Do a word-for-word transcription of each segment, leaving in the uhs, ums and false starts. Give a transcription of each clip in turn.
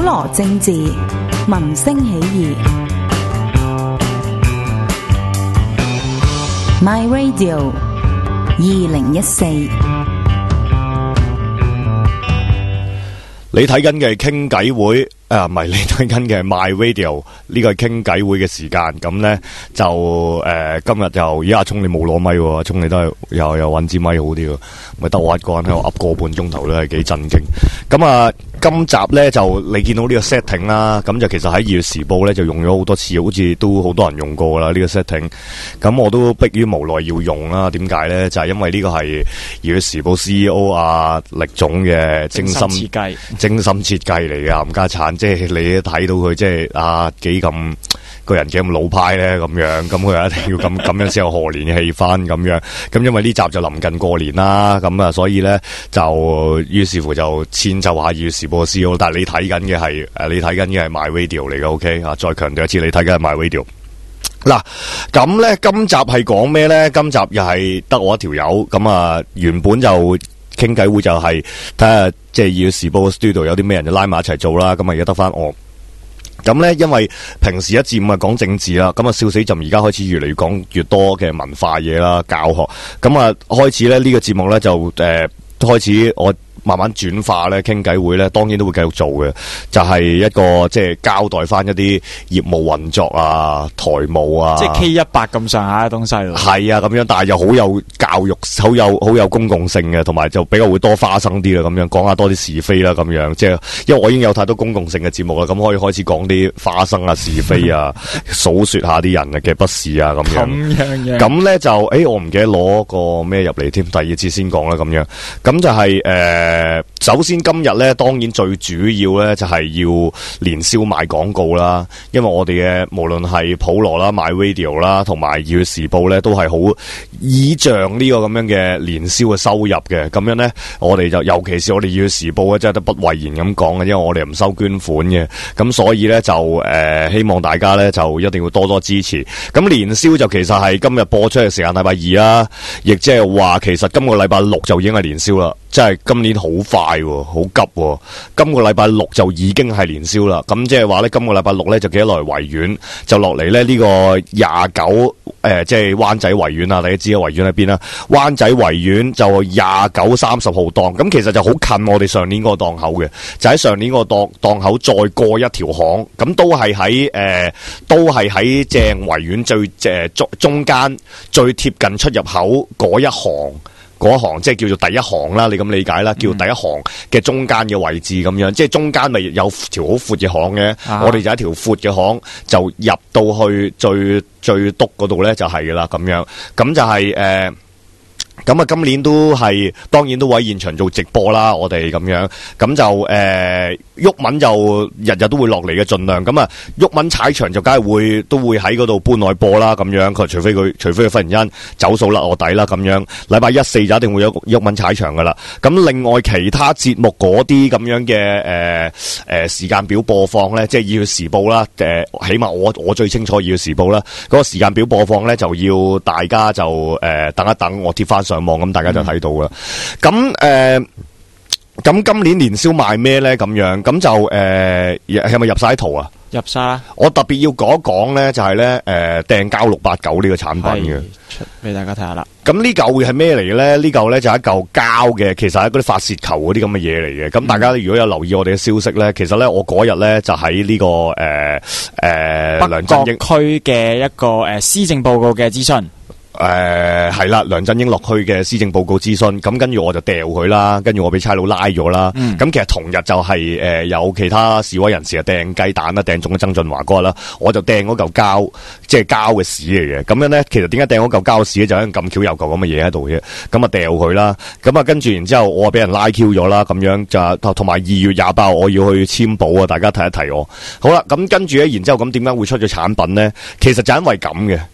羅政治，民聲起義。My Radio 二零一四。 你睇緊嘅係傾偈會。啊，唔係你睇緊嘅係 My Radio， 呢個係傾偈會嘅時間。咁咧就誒、呃、今日就咦阿聰你冇攞咪喎，阿聰你都係又又揾支咪好啲喎，咪得我一個人喺度噏個半鐘頭都係幾震驚。咁啊今集咧就你見到呢個 setting 啦，咁就其實喺《二月時報》咧就用咗好多次，好似都好多人用過啦呢、呢個 setting。咁我都迫於無奈要用啦，點解咧？就係、是、因為呢個係《二月時報》C E O 啊力總嘅精心設計、精心設計嚟嘅冚家鏟。即係你一睇到佢，即係啊幾咁個人幾咁老派咧咁樣，咁佢一定要咁咁樣先有賀年嘅氣氛咁樣。咁因為呢集就臨近過年啦，咁啊所以咧就於是乎就遷就下《二月時報》C E O。但係你睇緊嘅係誒，你睇緊嘅係 My Radio 嚟嘅 ，OK 啊？再強調一次，你睇緊係 My Radio。嗱，咁咧今集係講咩咧？今集又係得我一條友，咁啊原本就傾偈會就係睇下。即係《二月時報》studio 有啲咩人就拉埋一齊做啦，咁啊而家得翻我。咁咧，因為平時一至五係講政治啦，咁啊笑死朕而家開始越嚟越講越多嘅文化嘢啦，教學。咁啊開始咧呢、呢個節目咧就誒、呃、開始我。慢慢轉化咧，傾偈會咧，當然都會繼續做嘅，就係、是、一個即係交代翻一啲業務運作啊、台務啊， 即係 K 一百咁上下嘅東西咯。 係啊，咁樣，但係又好有教育、好有好有公共性嘅，同埋就比較會多花生啲啦，咁樣講下多啲是非啦，咁樣即係因為我已經有太多公共性嘅節目啦，咁可以開始講啲花生啊、是非啊，數說下啲人嘅不是啊，咁樣。咁樣嘅。咁咧就，誒、欸，我唔記得攞個咩入嚟添，第二節先講啦，咁樣。咁就係、是、誒。呃誒，首先今日咧，當然最主要咧就係要連銷賣廣告啦，因為我哋嘅無論係普羅啦、My Radio 啦，同埋《二月時報》咧，都係好倚仗呢個咁樣嘅連銷嘅收入嘅。咁樣咧，我哋就尤其是我哋《二月時報》咧，真係得不諱言咁講嘅，因為我哋唔收捐款嘅，咁所以咧就誒、呃、希望大家咧就一定要多多支持。咁連銷就其實係今日播出嘅時間禮拜二啦，亦即係話其實今個禮拜六就已經係連銷啦，即係今年好快喎，好急喎！今個禮拜六就已經係連銷啦，咁即係話咧，今個禮拜六咧就記得落嚟維園，就落嚟咧呢個廿九誒，即係灣仔維園啊！大家知啊，維園喺邊啦？灣仔維園就廿九、三十號檔，咁其實就好近我哋上年嗰個檔口嘅，就喺上年個檔檔口再過一條巷，咁都係喺誒，都係喺正維園最誒中中間最貼近出入口嗰一行。嗰行即係叫做第一行啦，你咁理解啦，叫第一行嘅中間嘅位置咁樣，即係中間咪有條好闊嘅巷嘅，啊、我哋就一條闊嘅巷就入到去最最篤嗰度咧就係噶啦咁樣，咁就係、是、誒。呃咁啊，今年都係當然都會喺現場做直播啦，我哋咁樣，咁就誒，毓民就日日都會落嚟嘅，盡量咁啊，毓民踩場就梗係會都會喺嗰度搬內播啦，咁樣佢除非佢除非佢忽然間走數甩我底啦，咁樣禮拜一四就一定會有毓民踩場噶啦。咁另外其他節目嗰啲咁樣嘅誒誒時間表播放咧，即係《二月時報》啦，誒、呃，起碼我我最清楚《二月時報》啦，嗰個時間表播放咧就要大家就誒、呃、等一等，我貼翻上網咁大家就睇到啦。咁誒、嗯，咁、呃、今年年宵賣咩咧？咁樣咁就誒，係咪入晒圖啊？入晒。我特別要講一講咧，就係咧誒，掟膠六八九呢個產品嘅， 出俾大家睇下啦。 咁呢嚿會係咩嚟嘅咧？呢嚿咧就係一嚿膠嘅，其實係嗰啲發泄球嗰啲咁嘅嘢嚟嘅。咁、嗯、大家如果有留意我哋嘅消息咧，其實咧我嗰日咧就喺呢、這個誒誒、呃呃、 北角區嘅一個誒施政報告嘅諮詢。 誒係啦，梁振英落區嘅施政報告諮詢，咁跟住我就掉佢啦，跟住我俾差佬拉咗啦。咁、嗯、其實同日就係、是、誒、呃、有其他示威人士啊掟雞蛋啦，掟中咗曾俊華嗰日啦，我就掟嗰嚿膠，即係膠嘅屎嚟嘅。咁樣咧，其實點解掟嗰嚿膠屎咧？就因咁巧有嚿咁嘅嘢喺度嘅，咁啊掉佢啦。咁啊跟住然之後我啊俾人拉 Q 咗啦，咁樣就同埋二月廿八號我要去簽保啊，大家提一提我。好啦，咁跟住咧，然之後咁點解會出咗產品咧？其實就因為咁嘅。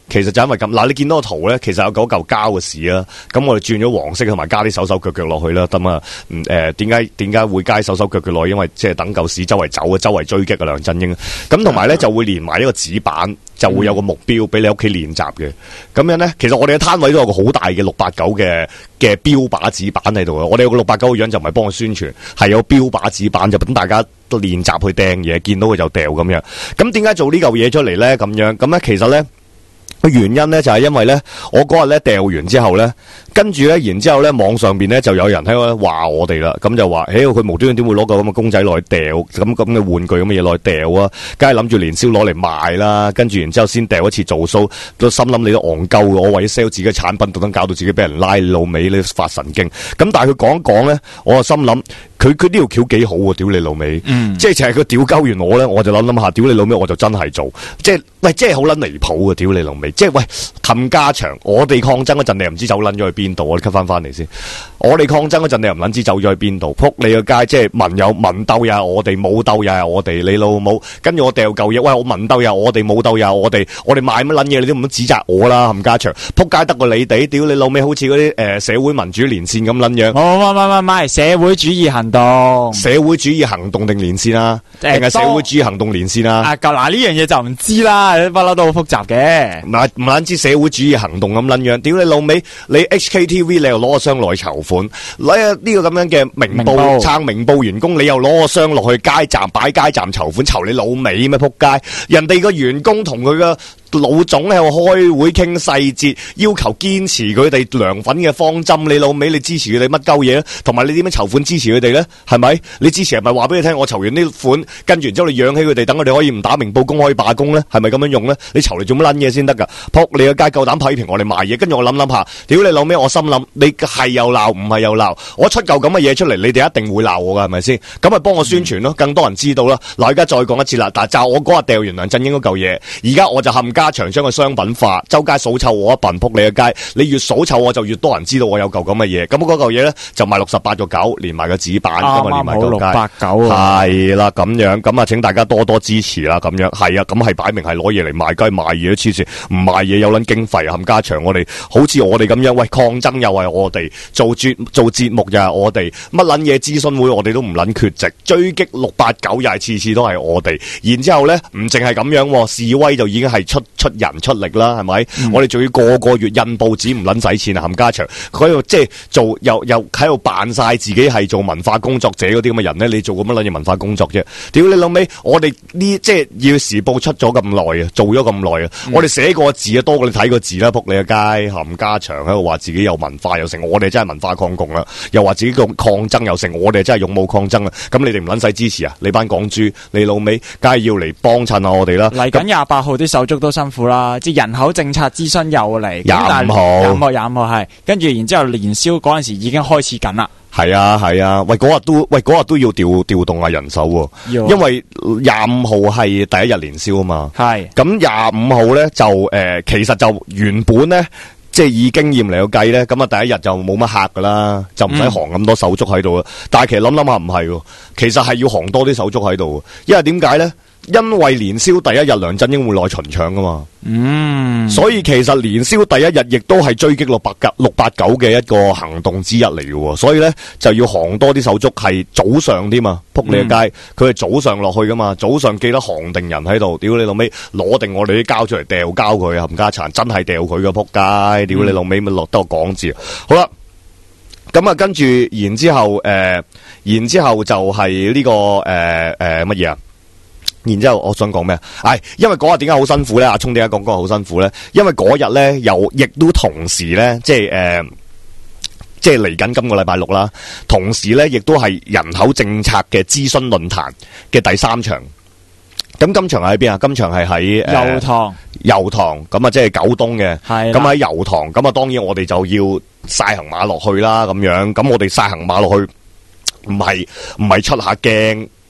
其實就因為咁，嗱你見到個圖咧，其實有嗰嚿膠嘅屎啦，咁我哋轉咗黃色同埋加啲手手腳腳落去啦，咁啊，誒點解點解會加手手腳腳落去？因為即係等嚿屎周圍走啊，周圍追擊啊梁振英，咁同埋咧就會連埋一個紙板，就會有個目標俾你屋企練習嘅，咁樣咧，其實我哋嘅攤位都有個好大嘅六八九嘅嘅標靶紙板喺度啊，我哋有個六八九嘅樣就唔係幫佢宣傳，係有標靶紙板就等大家都練習去掟嘢，見到佢就掉咁樣。咁點解做呢嚿嘢出嚟咧？咁樣咁咧，其實咧。個原因咧就係因為咧，我嗰日咧掉完之後咧，跟住咧，然之後咧，網上邊咧就有人喺度話我哋啦，咁就話，誒，佢無端端點會攞個咁嘅公仔落去掉，咁咁嘅玩具咁嘅嘢落去掉啊？梗係諗住年宵攞嚟賣啦，跟住然之後先掉一次做 show，都心諗你都戇鳩，我為咗 sell 自己嘅產品，特登搞到自己俾人拉老尾，你發神經。咁但係佢講一講咧，我就心諗。佢佢呢條橋幾好喎，屌你老味，嗯、即係就係佢屌鳩完我咧，我就諗諗下，屌你老味，我就真係做，即係喂，即係好撚離譜啊，屌你老味，即係喂冚家祥，我哋抗爭嗰陣，你又唔知走撚咗去邊度，我哋 cut 翻翻嚟先，我哋抗爭嗰陣，你又唔撚知走咗去邊度，撲你個街，即係民有民鬥又係我哋，武鬥又係我哋，你老母，跟住我掉嚿嘢，喂，我民鬥又係我哋，武鬥又係我哋，我哋賣乜撚嘢，你都唔好指責我啦，冚家祥，撲街得過你哋，屌你老味，好似嗰啲誒社會民主連線咁撚樣， 唔唔唔唔唔係社會主義行動。 社會主義行動定連線啊？定係社會主義行動連線啊？ 啊，嗱呢樣嘢就唔知啦，不嬲都好複雜嘅。 唔係唔撚知社會主義行動咁撚樣？屌你老味，你 H K T V 你又攞個箱落去籌款，呢呢個咁樣嘅明報撐明報員工，你又攞個箱落去街站擺街站籌款，籌你老味咩？撲街！人哋個員工同佢個老總喺度開會傾細節，要求堅持佢哋涼粉嘅方針。你老味，你支持佢哋乜鳩嘢咧？同埋你點樣籌款支持佢哋咧？係咪？你支持係咪話俾你聽？我籌完呢款，跟住然之後你養起佢哋，等佢哋可以唔打明報公開罷工咧？係咪咁樣用咧？你籌嚟做乜撚嘢先得噶？撲你個街夠膽批評我哋賣嘢，跟住我諗諗下，屌你老味！我心諗你係又鬧，唔係又鬧，我出嚿咁嘅嘢出嚟，你哋一定會鬧我噶，係咪先？咁咪幫我宣傳咯，更多人知道啦。嗱，而家再講一次啦，但係就我嗰日掉完梁振英嗰嚿嘢，而家我就冚家祥將個商品化，周街數臭我一笨，撲你個街，你越數臭我就越多人知道我有嚿咁嘅嘢。咁嗰嚿嘢咧就賣六十八個九，連埋個紙板，咁啊連埋嚿街。八九係啦，咁樣咁啊，請大家多多支持啦，咁樣係啊，咁係擺明係攞嘢嚟賣，梗係賣嘢都黐線，唔賣嘢有撚經費冚家祥，我哋好似我哋咁樣，喂抗爭又係我哋，做節做節目又係我哋，乜撚嘢諮詢會我哋都唔撚缺席，追擊六八九又係次次都係我哋，然之後咧唔淨係咁樣，示威就已經係出出人出力啦，係咪？嗯、我哋仲要個個月印報紙唔撚使錢啊，冚家祥，佢喺度即係做又又喺度扮晒自己係做文化工作者嗰啲咁嘅人咧，你做咁乜撚嘢文化工作啫？屌你老味，我哋呢即係要時報出咗咁耐啊，做咗咁耐啊，嗯、我哋寫個字啊多過你睇個字啦，仆你個街，冚家祥喺度話自己有文化又成，我哋真係文化抗共啦，又話自己個抗爭又成，我哋真係勇武抗爭啊！咁你哋唔撚使支持啊？你班港豬，你老味，梗係要嚟幫襯下我哋啦！ 嚟緊廿八號啲手足都辛苦啦，即係人口政策諮詢又嚟， 廿五號， 廿五號，廿五號係，跟住然之後年宵嗰陣時已經開始緊啦。 係啊係啊，喂嗰日都喂嗰日都要調調動下人手喎，要因為廿五號係第一日年宵啊嘛。係咁廿五號咧就誒、呃，其實就原本咧。即係以經驗嚟到計咧，咁啊第一日就冇乜客噶啦，就唔使行咁多手足喺度啊。嗯、但係其實諗諗下唔係喎，其實係要行多啲手足喺度，因為點解咧？因為年宵第一日梁振英會落去巡場噶嘛，嗯，所以其實年宵第一日亦都係追擊六八九六八九嘅一個行動之一嚟嘅，所以咧就要行多啲手足，係早上添嘛，扑你個街，佢係、嗯、早上落去噶嘛，早上記得行定人喺度，屌你老尾攞定我哋啲膠出嚟掉膠佢啊，冚家鏟真係掉佢個扑街，屌你老尾咪落得個講字，好啦，咁啊跟住然之後誒、呃，然之後就係呢、這個誒誒乜嘢啊？然之後我想講咩啊？係因為嗰日點解好辛苦咧？阿聰點解講嗰日好辛苦咧？因為嗰日咧又亦都同時咧，即係誒、呃，即係嚟緊今個禮拜六啦。同時咧，亦都係人口政策嘅諮詢論壇嘅第三場。咁今場喺邊啊？今場係喺油塘，油塘咁啊，即係九東嘅。係咁喺油塘，咁啊，當然我哋就要晒行馬落去啦。咁樣咁我哋晒行馬落去，唔係唔係出下鏡。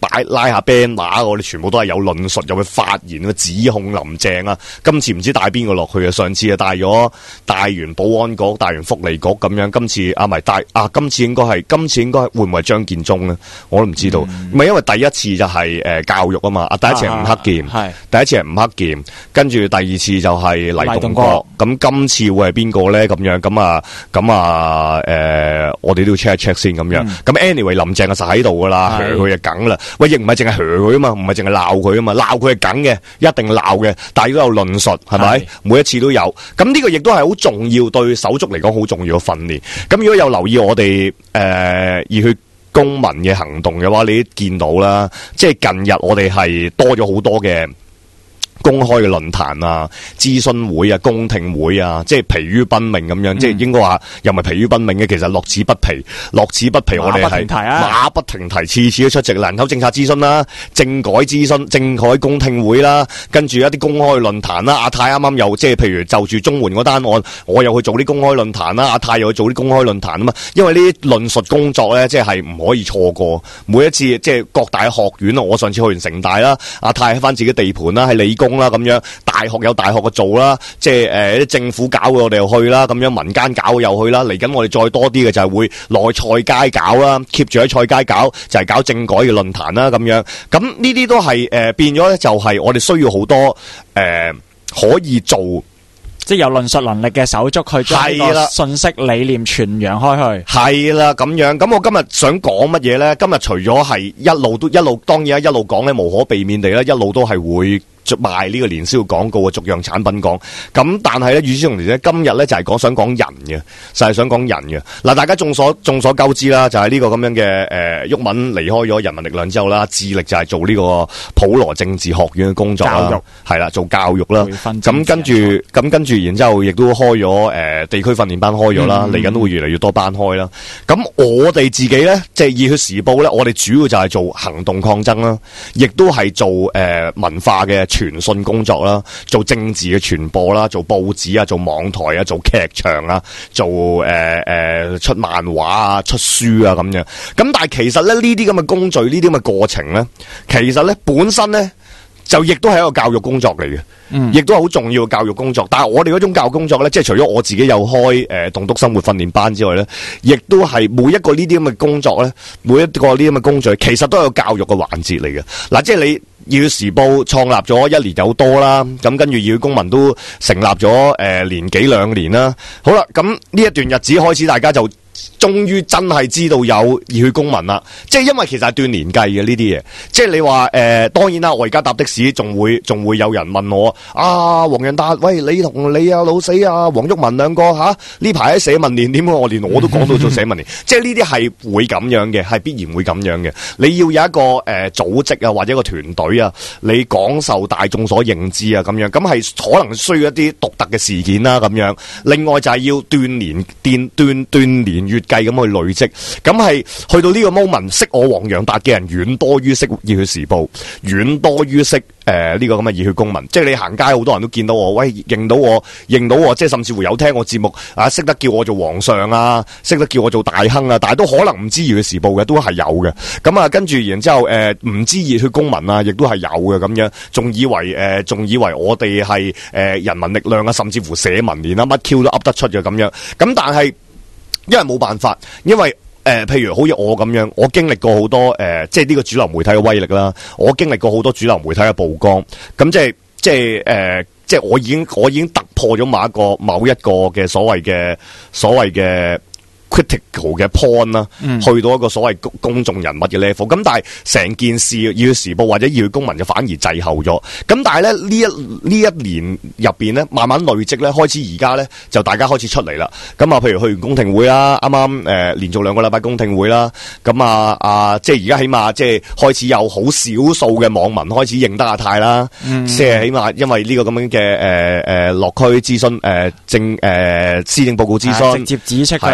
擺拉下 banner，我哋全部都係有論述，有去發言嘅指控林鄭啊。今次唔知帶邊個落去啊？上次啊帶咗帶完保安局、帶完福利局咁樣，今次啊唔係帶啊，今次應該係今次應該會唔會係張建宗咧？我都唔知道。唔係、嗯、因為第一次就係、是、誒、呃、教育啊嘛，啊第一次係吳克儉，係、啊、第一次係吳克儉，跟住第二次就係黎棟國，咁今次會係邊個咧？咁樣咁啊咁啊誒，我哋都要 check 一 check 先咁樣。咁、嗯、anyway， 林鄭啊實喺度噶啦，佢就梗啦。喂，亦唔係淨係佢啊嘛，唔係淨係鬧佢啊嘛，鬧佢係梗嘅，一定鬧嘅。但係都有論述，係咪？每一次都有。咁呢個亦都係好重要，對手足嚟講好重要嘅訓練。咁如果有留意我哋誒、呃、熱血公民嘅行動嘅話，你都見到啦，即係近日我哋係多咗好多嘅公開嘅論壇啊、諮詢會啊、公聽會啊，即係疲於奔命咁樣，嗯、即係應該話又唔係疲於奔命嘅，其實樂此不疲，樂此不疲。我哋係馬不停蹄，次次都出席人口政策諮詢啦、政改諮詢、政改公聽會啦，跟住一啲公開論壇啦。阿泰啱啱又即係譬如就住中援嗰單案，我又去做啲公開論壇啦，阿泰又去做啲公開論壇啊嘛。因為呢啲論述工作咧，即係唔可以錯過。每一次即係各大學院啊，我上次去完城大啦，阿泰喺翻自己地盤啦，喺理工啦咁樣，大學有大學嘅做啦，即係誒啲政府搞嘅我哋又去啦，咁樣民間搞又去啦，嚟緊我哋再多啲嘅就係會內菜街搞啦 ，keep 住喺菜街搞，就係、是、搞政改嘅論壇啦，咁樣，咁呢啲都係誒、呃、變咗咧，就係我哋需要好多誒、呃、可以做， 即係有論述能力嘅手足去將呢個信息理念傳揚開去。 係啦，咁樣，咁我今日想講乜嘢咧？今日除咗係一路都一路，當然一路講咧，無可避免地咧，一路都係會賣呢個年宵廣告嘅逐樣產品講，咁但係咧，與此同時咧，今日咧就係講想講人嘅，就係、是、想講人嘅。嗱，大家眾所眾所周知啦，就係、是、呢個咁樣嘅誒，毓民離開咗人民力量之後啦，致力就係做呢個普羅政治學院嘅工作啦，係啦，做教育啦。咁跟住，咁跟住，然之後亦都開咗誒、呃、地區訓練班開咗啦，嚟緊、嗯、都會越嚟越多班開啦。咁我哋自己咧，即係熱血時報咧，我哋主要就係做行動抗爭啦，亦都係做誒、呃、文化嘅傳訊工作啦，做政治嘅傳播啦，做報紙啊，做網台啊，做劇場啊，做誒誒、呃呃、出漫畫啊，出書啊咁樣。咁但係其實咧呢啲咁嘅工序，呢啲咁嘅過程咧，其實咧本身咧就亦都係一個教育工作嚟嘅，嗯，亦都係好重要嘅教育工作。但係我哋嗰種教育工作咧，即係除咗我自己有開誒棟篤生活訓練班之外咧，亦都係每一個呢啲咁嘅工作咧，每一個呢啲咁嘅工序，其實都係個教育嘅環節嚟嘅。嗱，即係你。熱血時報創立咗一年有多啦，咁跟住熱血公民都成立咗誒、呃、年幾兩年啦。好啦，咁呢一段日子開始，大家就終於真係知道有熱血公民啦。即係因為其實係斷年計嘅呢啲嘢，即係你話誒、呃，當然啦，我而家搭的士仲會仲會有人問我啊，黃仁達，喂，你同你啊老死啊黃毓民兩個吓呢排喺社民連點？我連我都講到做社民連，即係呢啲係會咁樣嘅，係必然會咁樣嘅。你要有一個誒、呃、組織啊，或者一個團隊啊，你廣受大眾所認知啊，咁樣咁係可能需要一啲獨特嘅事件啦，咁樣。另外就係要斷年斷斷斷年月計咁去累積，咁係去到呢個 moment， 識我黃洋達嘅人遠多於識熱血時報，遠多於識誒呢、呃這個咁嘅熱血公民。即係你行街好多人都見到我，喂，認到我，認到我，即係甚至乎有聽我節目啊，識得叫我做皇上啊，識得叫我做大亨啊，但係都可能唔知熱血時報嘅，都係有嘅。咁啊，跟住然之後誒，唔、呃、知熱血公民啊，亦都係有嘅咁樣，仲以為誒，仲、呃、以為我哋係誒人民力量啊，甚至乎社民連啊，乜 Q 都噏得出嘅咁樣。咁但係因為冇辦法，因為誒、呃，譬如好似我咁樣，我經歷過好多誒、呃，即係呢個主流媒體嘅威力啦，我經歷過好多主流媒體嘅曝光，咁即係即係誒、呃，即係我已經我已經突破咗某一個某一個嘅所謂嘅所謂嘅。critical 嘅 point 啦，嗯、去到一個所謂公公眾人物嘅 level， 咁但係成件事熱血時報或者熱血公民就反而滯後咗。咁但係咧呢一呢一年入邊咧，慢慢累積咧，開始而家咧就大家開始出嚟啦。咁啊，譬如去完公聽會啦，啱啱誒連續兩個禮拜公聽會啦，咁啊啊，即係而家起碼即係開始有好少數嘅網民開始認得阿泰啦，嗯、即係起碼因為呢個咁樣嘅誒誒落區諮詢誒政誒施政報告諮詢，直接指出佢良心交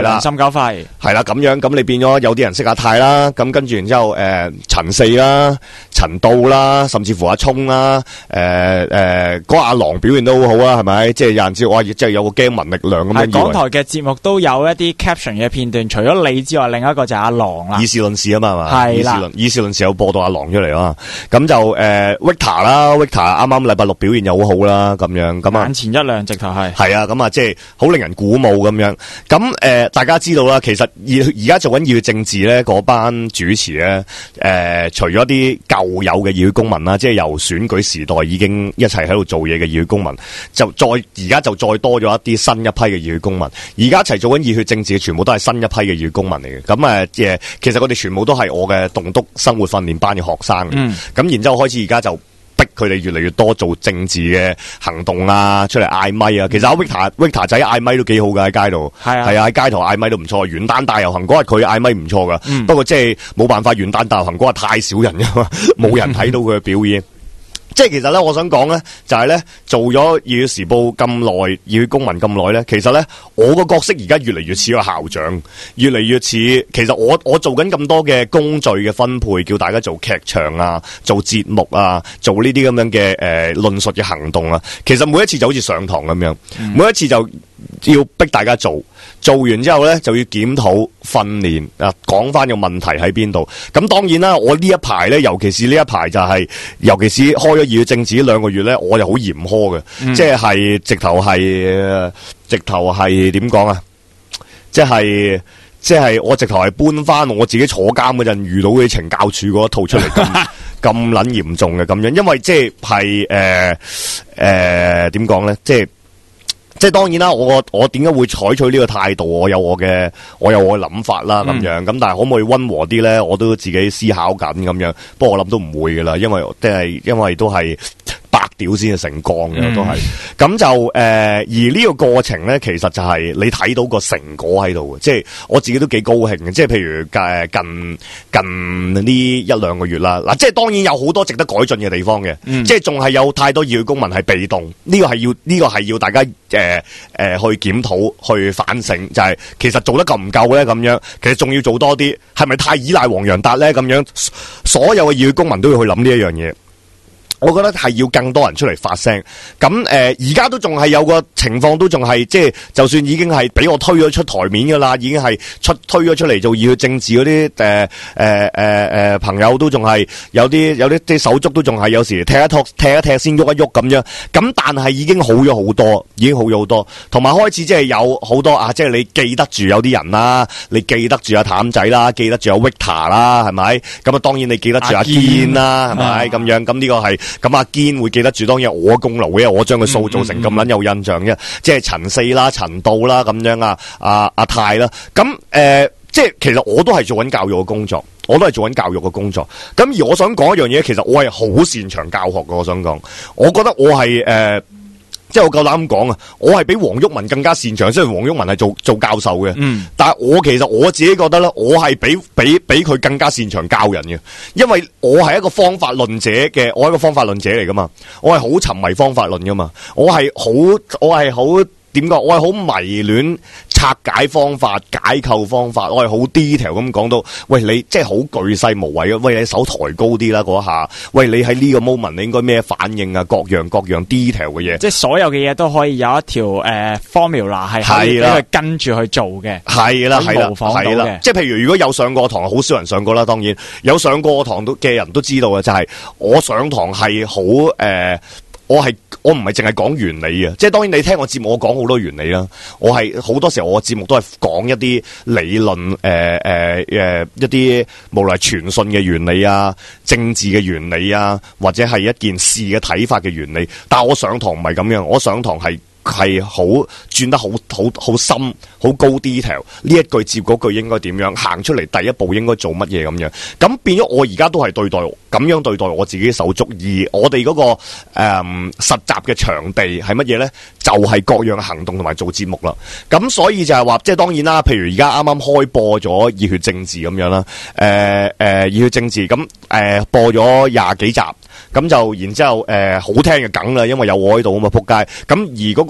費係啦，咁樣咁你變咗有啲人識阿泰啦，咁跟住然之後誒陳四啦、陳道啦，甚至乎阿聰啦，誒誒嗰阿郎表現都好好啊，係咪？即係有人知哇，即係有個驚聞力量咁樣。 港台嘅節目都有一啲 caption 嘅片段，除咗你之外，另一個就係阿郎啦。 以事論事啊嘛，係嘛？ 係啦， 以事論事有播到阿郎出嚟啊，咁就誒、呃、Victor 啦 ，Victor 啱啱禮拜六表現又好好啦，咁樣咁啊， 眼前一亮，直頭係係啊，咁啊，即係好令人鼓舞咁樣。咁誒、呃，大家知道啦，其實而而家做緊熱血政治咧，嗰班主持咧，誒、呃，除咗啲舊有嘅熱血公民啦，即係由選舉時代已經一齊喺度做嘢嘅熱血公民，就再而家就再多咗一啲新一批嘅熱血公民。而家一齊做緊熱血政治嘅，全部都係新一批嘅熱血公民嚟嘅。咁誒，誒，其實佢哋全部都係我嘅棟篤生活訓練班嘅學生嘅。咁、嗯、然之後開始而家就逼佢哋越嚟越多做政治嘅行動啊，出嚟嗌咪啊。其實阿 Victor Victor 仔嗌咪都幾好噶，喺街度係啊，係啊，喺街頭嗌咪都唔錯。元旦大遊行嗰日佢嗌咪唔錯噶，嗯、不過即係冇辦法，元旦大遊行嗰日太少人噶嘛，冇人睇到佢嘅表演。即係其實咧，我想講咧，就係、是、咧做咗《熱血時報》咁耐，熱血公民咁耐咧，其實咧我個角色而家越嚟越似個校長，越嚟越似。其實我我做緊咁多嘅工序嘅分配，叫大家做劇場啊，做節目啊，做呢啲咁樣嘅誒論述嘅行動啊。其實每一次就好似上堂咁樣，嗯、每一次就要逼大家做，做完之後咧就要檢討訓練啊，講翻個問題喺邊度。咁當然啦，我呢一排咧，尤其是呢一排就係、是，尤其是開咗熱血政治呢兩個月咧，我就好嚴苛嘅，嗯、即係直頭係，直頭係點講啊？即係即係我直頭係搬翻我自己坐監嗰陣遇到嘅懲教處嗰一套出嚟咁咁撚嚴重嘅咁樣，因為即係係誒誒點講咧，即係。即係當然啦，我我點解會採取呢個態度？我有我嘅我有我嘅諗法啦，咁樣咁，但係可唔可以溫和啲咧？我都自己思考緊咁樣。不過我諗都唔會噶啦，因為即係因為都係白屌先至成鋼嘅，嗯、都係咁就誒、呃。而呢個過程咧，其實就係你睇到個成果喺度嘅，即係我自己都幾高興嘅。即係譬如誒近近呢一兩個月啦，嗱，即係當然有好多值得改進嘅地方嘅，嗯、即係仲係有太多熱血公民係被動，呢、這個係要呢、這個係要大家誒誒、呃、去檢討去反省，就係、是、其實做得夠唔夠咧？咁樣其實仲要做多啲，係咪太依賴黃洋達咧？咁樣所有嘅熱血公民都要去諗呢一樣嘢。我覺得係要更多人出嚟發聲，咁誒而家都仲係有個情況，都仲係即係，就算已經係俾我推咗出台面噶啦，已經係出推咗出嚟做熱血政治嗰啲誒誒誒誒朋友都仲係有啲有啲啲手足都仲係有時踢一踢踢一踢先喐一喐咁樣，咁但係已經好咗好多，已經好咗好多，同埋開始即係有好多啊，即係你記得住有啲人啦，你記得住阿譚仔啦，記得住阿 Victor 啦，係咪？咁啊當然你記得住阿堅啦，係咪？咁樣咁呢個係。咁阿堅會記得住，當然我功勞嘅，我將佢塑造成咁撚有印象嘅，嗯嗯嗯、即係陳四啦、陳道啦咁樣啊，阿阿泰啦，咁誒、呃，即係其實我都係做緊教育嘅工作，我都係做緊教育嘅工作。咁而我想講一樣嘢，其實我係好擅長教學嘅。我想講，我覺得我係誒。呃即係我夠膽咁講啊！我係比黃毓民更加擅長，雖然黃毓民係做做教授嘅，嗯，但係我其實我自己覺得咧，我係比比比佢更加擅長教人嘅，因為我係一個方法論者嘅，我係一個方法論者嚟噶嘛，我係好沉迷方法論噶嘛，我係好我係好點講，我係好迷戀拆解方法、解構方法，我係好 detail 咁講到，喂你即係好巨細無遺啊！喂你手抬高啲啦嗰下，喂你喺呢個 moment 你應該咩反應啊？各樣各樣 detail 嘅嘢，即係所有嘅嘢都可以有一條誒、呃、formula 係可以俾佢跟住去做嘅，係啦係啦係啦，即係譬如如果有上過堂，好少人上過啦，當然有上過堂都嘅人都知道嘅，就係、是、我上堂係好誒。我係我唔係淨係講原理啊，即係當然你聽我節目我講好多原理啦，我係好多時候我節目都係講一啲理論誒誒誒一啲無論係傳訊嘅原理啊、政治嘅原理啊，或者係一件事嘅睇法嘅原理，但係我上堂唔係咁樣，我上堂係。係好轉得好好好深好高 detail， 呢一句接嗰句應該點樣行出嚟，第一步應該做乜嘢咁樣，咁變咗我而家都係對待咁樣對待我自己手足，而我哋嗰、那個誒、嗯、實習嘅場地係乜嘢咧？就係、是、各樣行動同埋做節目啦。咁所以就係話，即係當然啦，譬如而家啱啱開播咗熱血政治咁樣啦，誒誒熱血政治咁誒、呃、播咗廿幾集，咁就然之後誒、呃、好聽嘅梗啦，因為有我喺度啊嘛，仆街。咁而嗰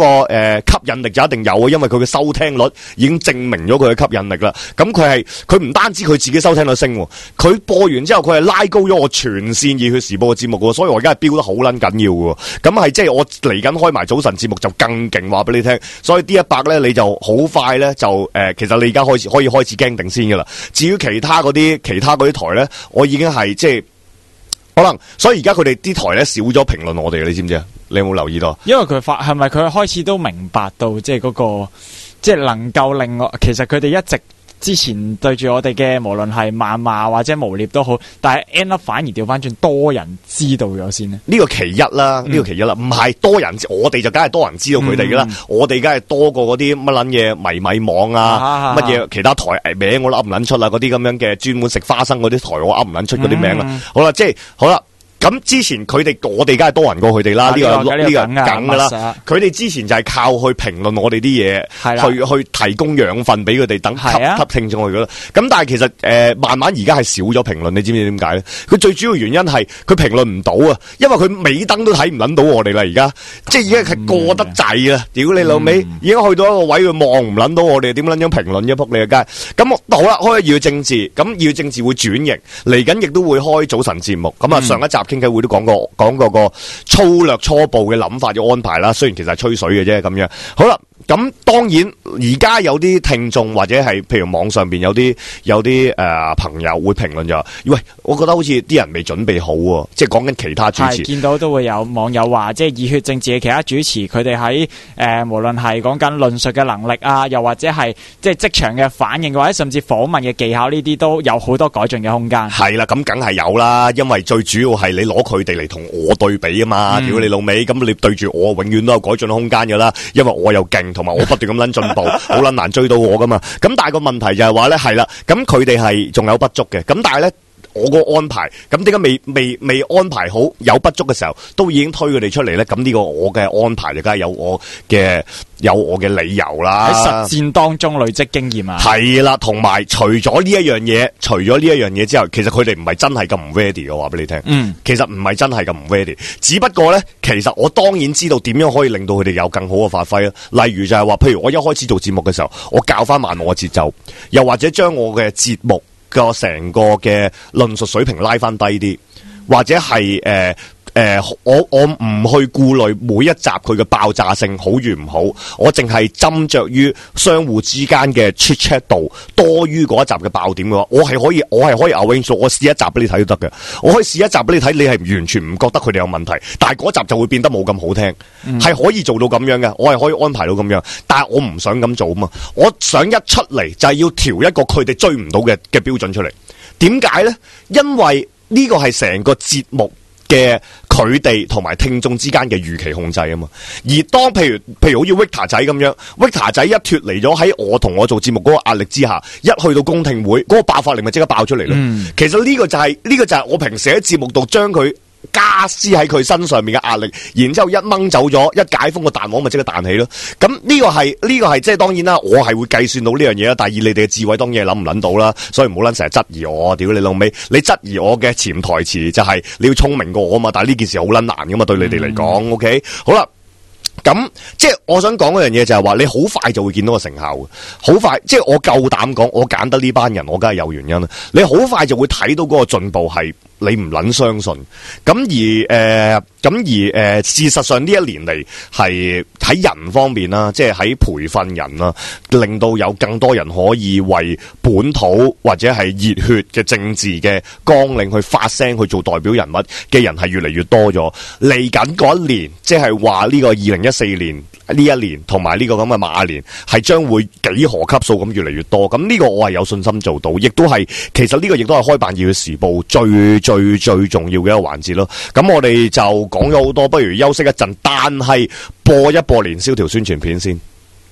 個誒、呃、吸引力就一定有啊，因為佢嘅收聽率已經證明咗佢嘅吸引力啦。咁佢係佢唔單止佢自己收聽率升，佢播完之後佢係拉高咗我全線熱血時報嘅節目嘅，所以我而家係飆得好撚緊要嘅。咁係即係我嚟緊開埋早晨節目就更勁，話俾你聽。所以 D 一百咧你就好快咧就誒、呃，其實你而家開始可以開始驚定先噶啦。至於其他嗰啲其他嗰啲台咧，我已經係即係。可能，所以而家佢哋啲台咧少咗評論我哋，你知唔知啊？你有冇留意到？ 因為佢發係咪佢開始都明白到，即係嗰個，即係能夠令我，其實佢哋一直之前對住我哋嘅，無論係謾罵或者誣衊都好，但係 end up 反而調翻轉多人知道咗先咧。 呢個其一啦，呢、嗯、個其一啦，唔係多人，我哋就梗係多人知道佢哋噶啦，嗯、我哋梗係多過嗰啲乜撚嘢迷迷網啊，乜嘢、啊、其他台名我都噏唔撚出啦，嗰啲咁樣嘅專門食花生嗰啲台我噏唔撚出嗰啲名啦、嗯。好啦，即係好啦。咁之前佢哋我哋梗係多人過佢哋啦，呢、啊這個呢、這個梗噶啦。佢哋之前就係靠去評論我哋啲嘢，去去提供養分俾佢哋等吸吸聽眾去噶啦。咁但係其實誒、呃、慢慢而家係少咗評論，你知唔知點解咧？佢最主要原因係佢評論唔到啊，因為佢尾燈都睇唔撚到我哋啦。而家即係已經係過得滯啊！屌、嗯、你老味，已經去到一個位，佢望唔撚到我哋，點撚樣評論一仆你嘅街？咁好啦，開議會政治，咁議會政治會轉型，嚟緊亦都會開早晨節目。咁、嗯、啊，上一集傾偈會都講過講過個粗略初步嘅諗法嘅安排啦，雖然其實係吹水嘅啫咁樣。好啦，咁當然而家有啲聽眾或者係譬如網上邊有啲有啲誒、呃、朋友會評論就話，喂，我覺得好似啲人未準備好喎，即係講緊其他主持。係見到都會有網友話，即係熱血政治嘅其他主持，佢哋喺誒無論係講緊論述嘅能力啊，又或者係即係職場嘅反應，或者甚至訪問嘅技巧呢啲，都有好多改進嘅空間。係啦，咁梗係有啦，因為最主要係你攞佢哋嚟同我對比啊嘛，屌、嗯、你老味，咁你對住我，永遠都有改進空間噶啦，因為我又勁，同埋我不斷咁撚進步，好撚難追到我噶嘛。咁但係個問題就係話咧，係啦，咁佢哋係仲有不足嘅，咁但係咧。我個安排，咁點解未未未安排好有不足嘅時候，都已經推佢哋出嚟咧？咁呢個我嘅安排就梗係有我嘅有我嘅理由啦。喺實戰當中累積經驗啊，係啦，同埋除咗呢一樣嘢，除咗呢一樣嘢之後，其實佢哋唔係真係咁唔 ready，我話俾你聽。嗯，其實唔係真係咁唔 ready，只不過咧，其實我當然知道點樣可以令到佢哋有更好嘅發揮啦。例如就係話，譬如我一開始做節目嘅時候，我教翻慢我嘅節奏，又或者將我嘅節目個成個嘅論述水平拉翻低啲，或者係誒誒，我我唔去顧慮每一集佢嘅爆炸性好與唔好，我淨係斟酌於相互之間嘅 chit chat 度多於嗰一集嘅爆點嘅話，我係可以我係可以 arrange， 我試一集俾你睇都得嘅，我可以試一集俾你睇，你係完全唔覺得佢哋有問題，但係嗰集就會變得冇咁好聽，係、嗯、可以做到咁樣嘅，我係可以安排到咁樣，但係我唔想咁做啊嘛，我想一出嚟就係要調一個佢哋追唔到嘅嘅標準出嚟，點解咧？因為呢個係成個節目嘅佢哋同埋聽眾之間嘅預期控制啊嘛，而當譬如譬如好似 Victor 仔咁樣 ，Victor 仔一脫離咗喺我同我做節目嗰個壓力之下，一去到公聽會，嗰、嗰個爆發力咪即刻爆出嚟咯、嗯。其實呢個就係、係、呢個就係我平時喺節目度將佢加施喺佢身上面嘅壓力，然之後一掹走咗，一解封個彈簧咪即刻彈起咯。咁呢個係呢、呢個係即係當然啦，我係會計算到呢樣嘢啦。但係以你哋嘅智慧，當然係諗唔諗到啦。所以唔好撚成日質疑我，屌你老味！你質疑我嘅潛台詞就係你要聰明過我啊嘛。但係呢件事好撚難噶嘛，對你哋嚟講。嗯、OK， 好啦。咁即係我想講嗰樣嘢就係話，你好快就會見到個成效嘅，好快即係我夠膽講，我揀得呢班人，我梗係有原因啦。你好快就會睇到嗰個進步係你唔捻相信。咁而誒，咁、呃、而誒、呃，事實上呢一年嚟係喺人方面啦，即係喺培訓人啦，令到有更多人可以為本土或者係熱血嘅政治嘅綱領去發聲，去做代表人物嘅人係越嚟越多咗。嚟緊嗰一年，即係話呢個二零一四年呢一年同埋呢個咁嘅馬年，係將會幾何級數咁越嚟越多。咁呢個我係有信心做到，亦都係其實呢個亦都係開辦熱血時報最最最重要嘅一個環節咯。咁我哋就講咗好多，不如休息一陣，但係播一播年宵條宣傳片先。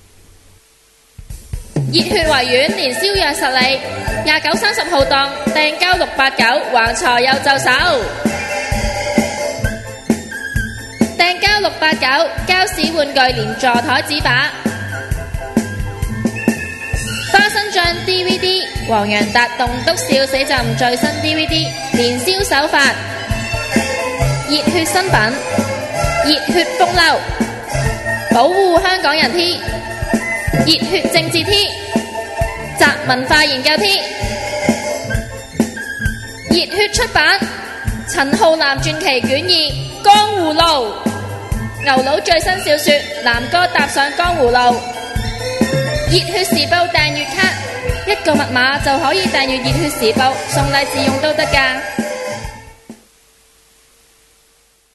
熱血維園年宵約實力，廿九三十號檔訂交六八九，橫財又就手。訂交六八九，膠屎玩具連座台紙把，花生醬 D V D， 黃洋達棟篤笑死陣最新 D V D， 年宵手法，熱血新品，熱血風褸， 保護香港人 T， 熱血政治 T， 集文化研究 T， 熱血出版陳浩南傳奇卷二江湖路，牛佬最新小說南哥踏上江湖路，熱血時報訂閱卡，一個密碼就可以訂閱熱血時報，送禮自用都得㗎。